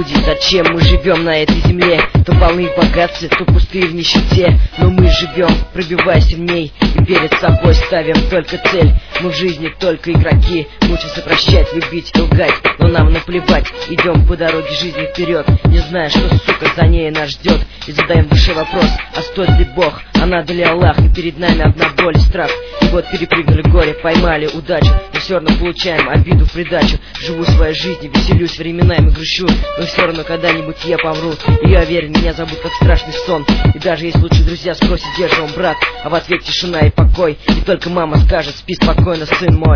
люди, зачем мы живем на этой земле? То полны в богатстве, то пустые в нищете. Но мы живем, пробиваясь в ней, и перед собой ставим только цель. Мы в жизни только игроки, учимся прощать, любить и лгать. Но нам наплевать, идем по дороге жизни вперед, не зная, что, сука, за ней нас ждет. И задаем душе вопрос, а стоит ли Бог, а надо ли Аллах? И перед нами одна боль и страх. И вот перепрыгнули горе, поймали удачу, но все равно получаем обиду в придачу. Живу своей жизнью, веселюсь, временами грущу, но все равно когда-нибудь я помру. И я уверен, меня зовут как страшный сон. И даже если лучшие друзья спросят, где же он, брат, а в ответ тишина и покой. И только мама скажет: спи спокойно, сын мой.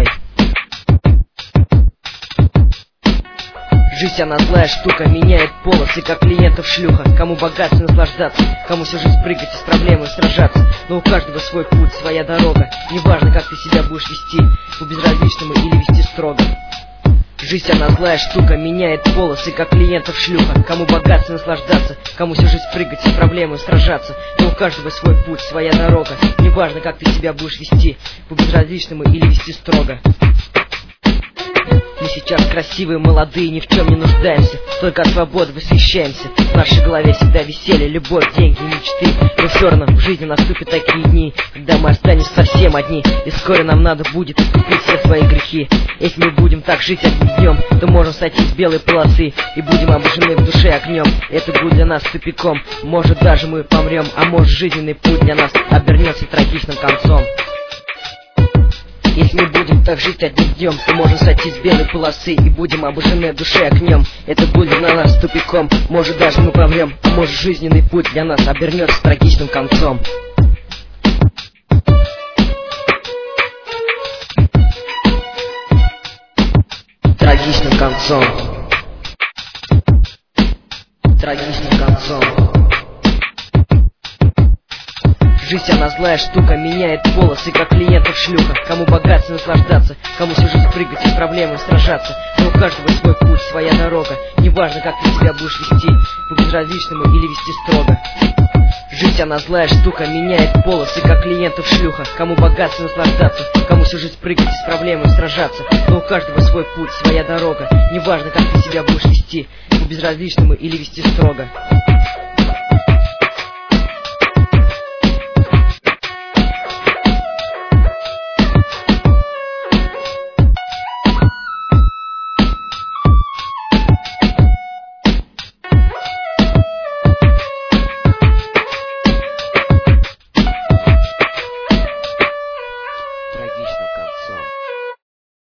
Жизнь она злая штука, меняет полосы, как клиентов шлюха. Кому богатство наслаждаться, кому всю жизнь прыгать и с проблемой сражаться. Но у каждого свой путь, своя дорога. Неважно, как ты себя будешь вести, по безразличному или вести строго. Жизнь она злая штука, меняет полосы, как клиентов шлюха. Кому богатство наслаждаться, кому всю жизнь прыгать и с проблемой сражаться. Но у каждого свой путь, своя дорога. Неважно, как ты себя будешь вести, по безразличному или вести строго. Мы сейчас красивые, молодые, ни в чем не нуждаемся, только от свободы восхищаемся. В нашей голове всегда веселье, любовь, деньги и мечты. Но все равно в жизни наступят такие дни, когда мы останемся совсем одни, и вскоре нам надо будет искупить все свои грехи. Если мы будем так жить одним днем, то можем сойти с белой полосы и будем обожжены в душе огнем. Это будет для нас тупиком, может даже мы помрем, а может жизненный путь для нас обернется трагичным концом. Если мы будем так жить одним днем, то можем сойти с белой полосы и будем обожжены в душе огнем. Это будет для нас тупиком, может даже мы помрем, а может жизненный путь для нас обернется трагичным концом. Трагичным концом. Трагичным концом. Жизнь она злая штука, меняет полосы, как клиентов шлюха. Кому богатство наслаждаться, кому всю жизнь прыгать и с проблемой сражаться. Но у каждого свой путь, своя дорога. Неважно, как ты себя будешь вести, по безразличному или вести строго. Жизнь она злая штука, меняет полосы, как клиентов шлюха. Кому богатство наслаждаться, кому всю жизнь прыгать и с проблемой сражаться. Но у каждого свой путь, своя дорога. Неважно, как ты себя будешь вести, по безразличному или вести строго. Трагичным концом.